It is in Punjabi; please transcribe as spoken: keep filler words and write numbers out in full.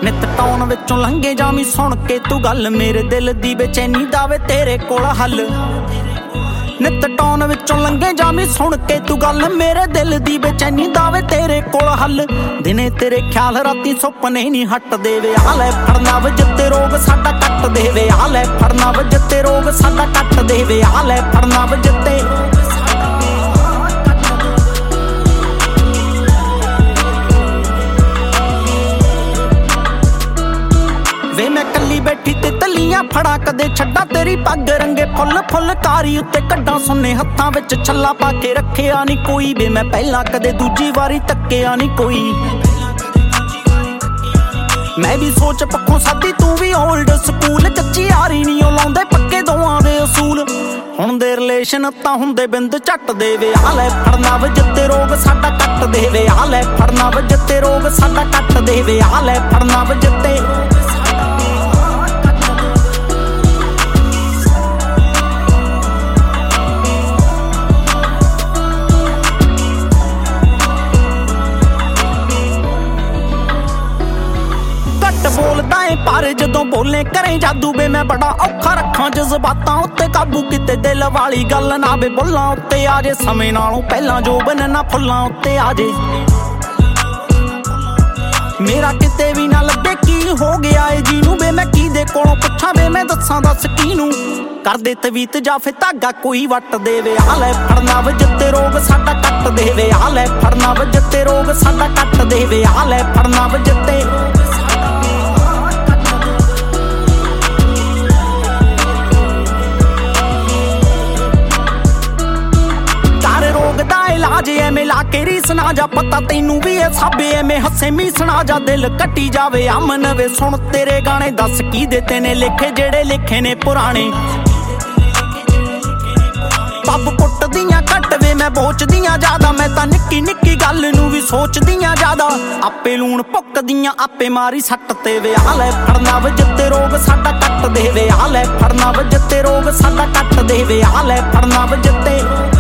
ਨਿਤ ਟਾਉਣ ਵਿੱਚੋਂ ਲੰਘੇ ਜਾਵੀਂ ਸੁਣ ਕੇ ਤੂੰ ਗੱਲ, ਮੇਰੇ ਦਿਲ ਦੀ ਬੇਚੈਨੀ ਦਾ ਵੇ ਤੇਰੇ ਕੋਲ ਹੱਲ। ਨਿਤ ਟਾਉਣ ਵਿੱਚੋਂ ਲੰਘੇ ਜਾਵੀਂ ਸੁਣ ਕੇ ਤੂੰ ਗੱਲ, ਮੇਰੇ ਦਿਲ ਦੀ ਬੇਚੈਨੀ ਦਾ ਵੇ ਤੇਰੇ ਕੋਲ ਹੱਲ। ਦਿਨੇ ਤੇਰੇ ਖਿਆਲ ਰਾਤੀ ਸੁਪਨੇ ਨਹੀਂ ਹਟਦੇ ਵੇ, ਆ ਲੈ ਫੜਨਾ ਵਜ ਤੇ ਰੋਗ ਸਾਡਾ ਕੱਟ ਦੇ ਵੇ, ਆ ਲੈ ਫੜਨਾ ਵਜ ਤੇ ਰੋਗ ਸਾਡਾ ਕੱਟ ਦੇ ਵੇ, ਆ ਲੈ ਫੜਨਾ ਵਜ ਤੇ ਵੇ। ਮੈਂ ਕੱਲੀ ਬੈਠੀ ਤੇ ਤਲੀਆਂ ਫੜਾ ਕਦੇ ਛੱਡਾ ਤੇਰੀ ਪੱਗ ਰੰਗੇ ਫੁੱਲ ਫੁੱਲ ਕਾਰੀ ਉੱਤੇ ਕੱਢਾਂ ਸੁੰਨੇ ਹੱਥਾਂ ਵਿੱਚ ਛੱਲਾ ਪਾ ਕੇ ਰੱਖਿਆ ਨਹੀਂ ਕੋਈ ਵੇ। ਮੈਂ ਪਹਿਲਾਂ ਕਦੇ ਦੂਜੀ ਵਾਰੀ ਤੱਕਿਆ ਨਹੀਂ ਕੋਈ। ਮੈਂ ਵੀ ਸੋਚ ਪੱਖੋਂ ਸਾਦੀ ਤੂੰ ਵੀ ਓਲਡ ਸਕੂਲ, ਕੱਚੀ ਯਾਰੀ ਨਹੀਂ ਉਹ ਲਾਉਂਦੇ ਪੱਕੇ ਦੋਵਾਂ ਦੇ ਅਸੂਲ। ਹੁਣ ਦੇ ਰਿਲੇਸ਼ਨ ਤਾਂ ਹੁੰਦੇ ਬਿੰਦ ਝੱਟ ਦੇ ਵੇ, ਆ ਲੈ ਫੜਨਾ ਵਜ ਤੇ ਰੋਗ ਸਾਡਾ ਕੱਟ ਦੇ ਵੇ, ਆ ਲੈ ਫੜਨਾ ਵਜ ਤੇ ਰੋਗ ਸਾਡਾ ਕੱਟ ਦੇ ਵੇ, ਆ ਲੈ ਫੜਨਾ ਵਜ ਤੇ ਬੋਲਦਾ ਏ ਪਰ ਜਦੋਂ ਬੋਲੇ ਕਰੇ ਜਾਦੂ ਵੇ। ਮੈਂ ਬੜਾ ਔਖਾ ਰੱਖਾਂ ਜਜ਼ਬਾਤਾਂ ਉੱਤੇ ਕਾਬੂ, ਕਿਤੇ ਦਿਲ ਵਾਲੀ ਗੱਲ ਨਾ ਵੇ ਬੋਲਾਂ ਉੱਤੇ ਆ ਜੇ। ਸਮੇਂ ਨਾਲੋਂ ਪਹਿਲਾਂ ਜੋ ਬਨਣਾ ਫੁੱਲਾਂ ਉੱਤੇ ਆ ਜੇ। ਮੇਰਾ ਕਿਤੇ ਵੀ ਨਾ ਲੱਗੇ ਕੀ ਹੋ ਗਿਆ ਏ ਜੀ ਨੂੰ ਵੇ। ਮੈਂ ਕਿਹਦੇ ਕੋਲੋਂ ਪੁੱਛਾਂ ਵੇ, ਮੈਂ ਦੱਸਾਂ ਦੱਸ ਕਿਹਨੂੰ। ਕਰਦੇ ਤਵੀਤ ਜਾਂ ਫੇ ਧਾਗਾ ਕੋਈ ਵੱਟ ਦੇਵੇ, ਆ ਲੈ ਫੜਨਾ ਵਜ ਤੇ ਰੋਗ ਸਾਡਾ ਕੱਟ ਦੇਵੇ, ਆ ਲੈ ਫੜਨਾ ਵਜ ਤੇ ਰੋਗ ਸਾਡਾ ਕੱਟ ਦੇਵੇ, ਆ ਲੈ ਫੜਨਾ ਵਜ ਤੇ ਇਲਾਜ ਐਵੇਂ ਲਾ ਕੇ ਰੀਸ ਨਾ ਜਾ, ਪਤਾ ਤੈਨੂੰ ਵੀ ਇਹ ਸਾਬੇ ਐਵੇਂ ਹੱਸੇ ਮੀਸਣਾ ਜਾ। ਦਿਲ ਕੱਟੀ ਜਾਵੇ ਅਮਨ ਵੇ ਸੁਣ ਤੇਰੇ ਗਾਣੇ, ਦੱਸ ਕੀ ਦਿੱਤੇ ਨੇ ਲਿਖੇ ਜਿਹੜੇ ਲਿਖੇ ਨੇ ਪੁਰਾਣੇ। ਪੱਬ ਕੁੱਟਦੀਆਂ ਘੱਟ ਵੇ ਮੈਂ ਬੋਚਦੀਆਂ ਜ਼ਿਆਦਾ, ਮੈਂ ਤਾਂ ਨਿੱਕੀ ਨਿੱਕੀ ਗੱਲ ਨੂੰ ਵੀ ਸੋਚਦੀਆਂ ਜ਼ਿਆਦਾ। ਆਪੇ ਲੂਣ ਭੁੱਕਦੀਆਂ ਆਪੇ ਮਾਰੀ ਸੱਟ ਤੇ ਵੇ, ਆ ਲੈ ਫੜਨਾ ਵਜ ਤੇ ਰੋਗ ਸਾਡਾ ਕੱਟ ਦੇ ਵੇ, ਆ ਲੈ ਫੜਨਾ ਵਜ ਤੇ ਰੋਗ ਸਾਡਾ ਕੱਟ ਦੇ ਵੇ, ਆ ਲੈ ਫੜਨਾ ਵਜ ਤੇ